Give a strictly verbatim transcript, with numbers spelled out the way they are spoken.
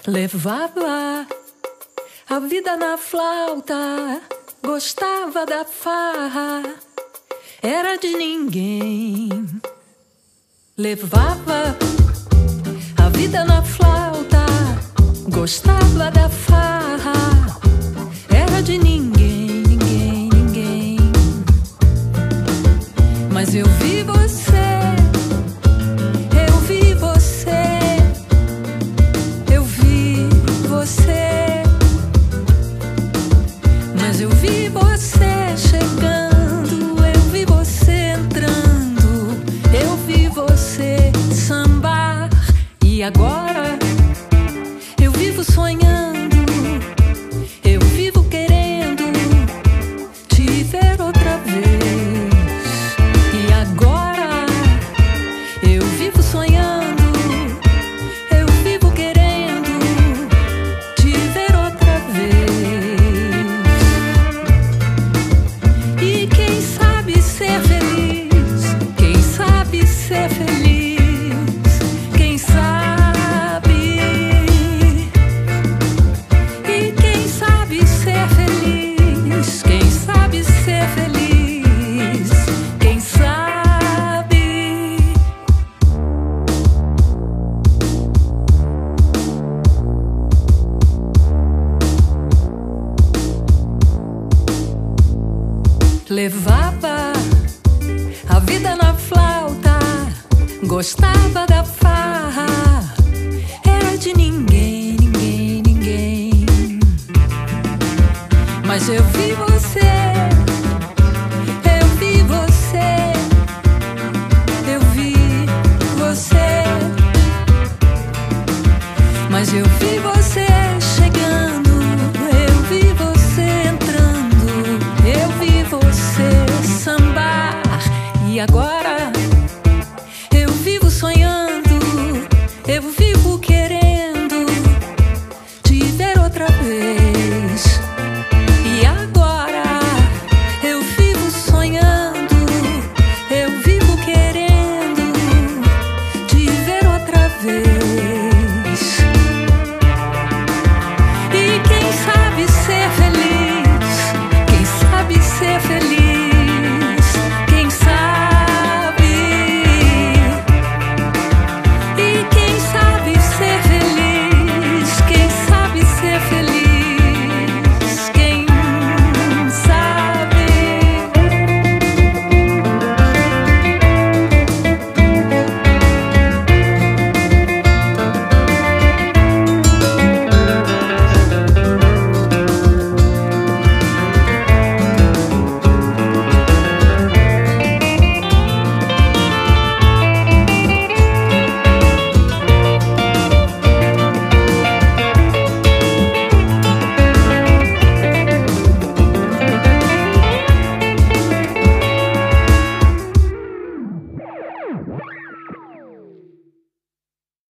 Levava a vida na flauta, gostava da farra, era de ninguém. Levava a vida na flauta, gostava da farra, era de ninguém, ninguém, ninguém. Mas eu vi você, eu vi você, eu vi você. Mas eu vi você chegando, eu vi você entrando, eu vi você sambar. E agora eu vivo sonhando, eu vivo querendo te ver outra vez. E agora eu vivo sonhando, eu vivo querendo te ver outra vez. E quem sabe ser feliz, quem sabe ser feliz, quem sabe. E quem sabe ser feliz, quem sabe ser feliz, quem sabe. Levava a vida na flauta, gostava da farra, era de ninguém, ninguém, ninguém. Mas eu vi você, eu vi você, eu vi você. Mas eu vi você chegando, eu vi você entrando, eu vi você sambar. E agora